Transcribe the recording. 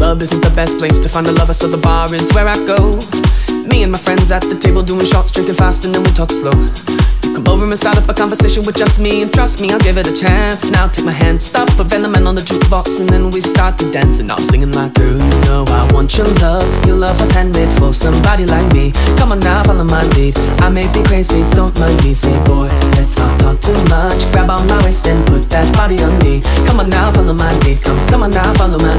club isn't the best place to find a lover, so the bar is where I go. Me and my friends at the table doing shots, drinking fast and then we talk slow. You come over and start up a conversation with just me, and trust me, I'll give it a chance. Now take my hand, stop a Venom on the jukebox, and then we start to dance. And I'm singing like, girl, you know I want your love. Your love was handmade for somebody like me. Come on now, follow my lead. I may be crazy, don't mind me. Say boy, let's not talk too much. Grab on my waist and put that body on me. Come on now, follow my lead. Come on now, follow my